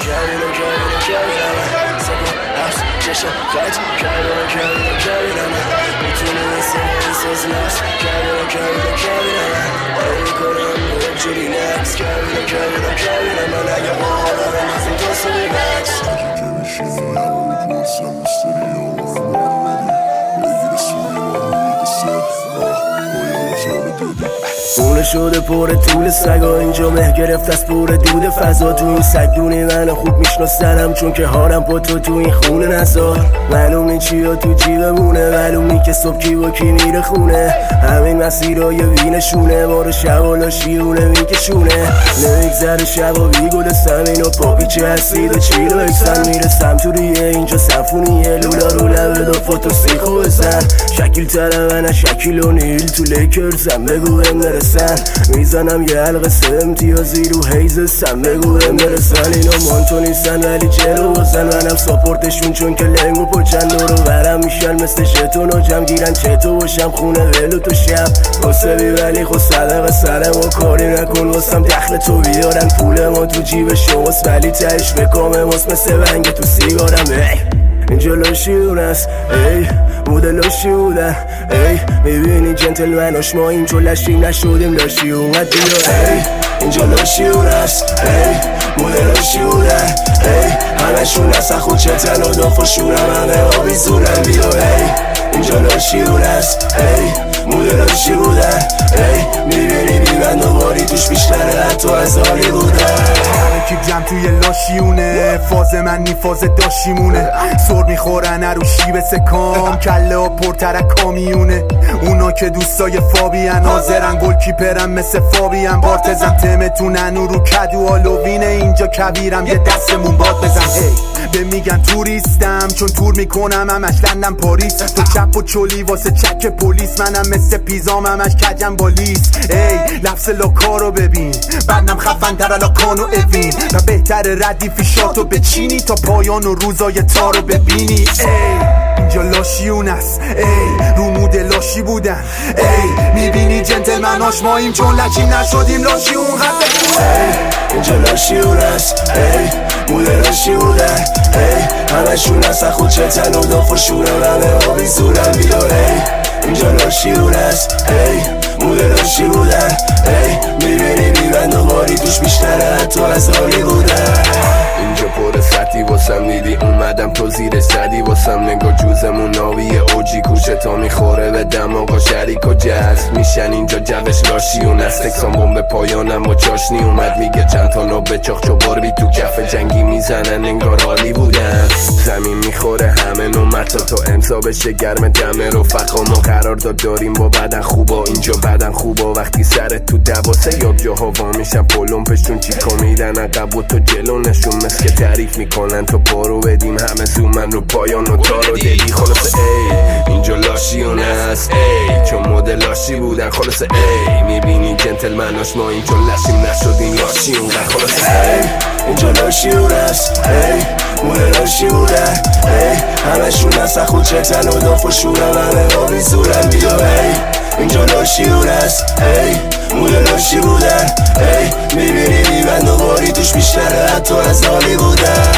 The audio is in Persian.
خونه شده پر طول سگا، اینجا مه گرفت از پر دود فضا. تو این سگدونی منو خوب میشناسنم، چون که هارم با تو این خونه نزار. معلوم نی چیا تو جیبمونه، معلوم نی که صبح کی با کی میره خونه. همین مسیرهای وینشونه، ما رو شوالا شیونه میکشونه. نمیگذره شبا بیگل سمین و پاپیچه هستید و چی رو اکسن. میرسم تو ریه اینجا سمفونیه، لولا رو لبه دا فوتو سیخو بزن. شکیل تره من شکیل و نیل تو لیکرزم، بگو هم نرسن. میزنم یه حلقه سه امتیازی رو حیزستم، بگو هم نرسن. اینا مانتو نیستن ولی جلو بزن، منم ساپورتشون چون که لنگو پچن. دورو برم میشن مثل شتون و جمع گیرن چتو باشم خونه ولو تو شب. واسه بی ولی خود صدقه سرم و کاری نکن واسم دخل تو بیارن. پول ما تو جیب شماست ولی تهش بکامه ماست مثل ونگ تو سیگارم. اینجا لاشیون است ای مدلاش بودن ای، میبینی جنتلمناش ما اینجا لشیم نشدیم لاشی اومد بیا ای. اینجا لاشیون است ای مدلاش بودن ای، همشون اصلا خود چتن و دافاشونم همه آبی زونم بیا ای. اینجا لاشیون است ای مدلاش بودن ای، میبینی بیبند و باری توش بیشتره حتی از حالی بودن. کی جمع توی لاشیونه، فاز من نی فاز داشیمونه. سر میخورن رو شیب سکام، کله و پرترک کامیونه. اونا که دوستای فابیان حاضرن گل کیپرن مثل فابیان. بارتزم تمتونن و رو کدو آلوینه، اینجا کبیرم یه دستمون باد بزن. به میگن توریستم چون تور میکنم همش لندن پاریس. تو چپ و چولی واسه چک پلیس، منم مثل پیزام همش کجم بالیس. ای لفظ لاکارو ببین بندم خفن تر لاکانو اوین، و بهتر ردیفی شاتو بچینی تا پایان و روزای تارو ببینی. ای اینجا لاشیون است ای رو مود لاشی بودن ای، میبینی جنتلمناش ماییم چون لچیم نشدیم لاشیون غزه. اینجا لاشیون است ای مود لاشی بودن ای، همشون اصلا خود چتن و دافاشونم همه آبی زورم بیا ای. اینجا لاشیون است ای مود لاشی بودن ای، میبینی بیبند و باری توش بیشتره حتی از حالی بودن. اینجا پر سطحی واسم دیدی اومدم تو زیر سدی واسم نگاه جوزمون ناوی اوجی کوچه تا میخوره به دماغا شریک و جذب میشن. اینجا جوش لاشیون است تکسان بمب پایانم و چاشنی اومد میگه چند تا نو به چاق چوبار بی تو کف جنگی میزنن انگار عالی بودن. زمین میخوره همه نومتا تا امضا بشه گرم دم رفقا. ما قرار داریم با بدن خوبا، اینجا بدن خوبا وقتی سرت تو دواسه یا جاها وا میشن پلومپشون چیکا میدن عقب و تو جلونشون مثل که تعریف میکنن تو پارو بدیم همه زومن رو پایان و تارو دلی. خلاصه ای اینجا لاشیون است ای چون مدل لاشی بودن. خلاصه ای میبینی جنتلمناش ما این چون لشیم نشدیم لاشیون. خلاصه ای اینجا لاشیون است ای مدل لاشی بودن ای، همشون اصلا خود چتن و دافاشونم همه آبی زورم بیا ای. اینجا لاشیون است ای مدل لاشی بودن ای، میبینی بیبند و باری توش بیشتره حتی از حالی بودن.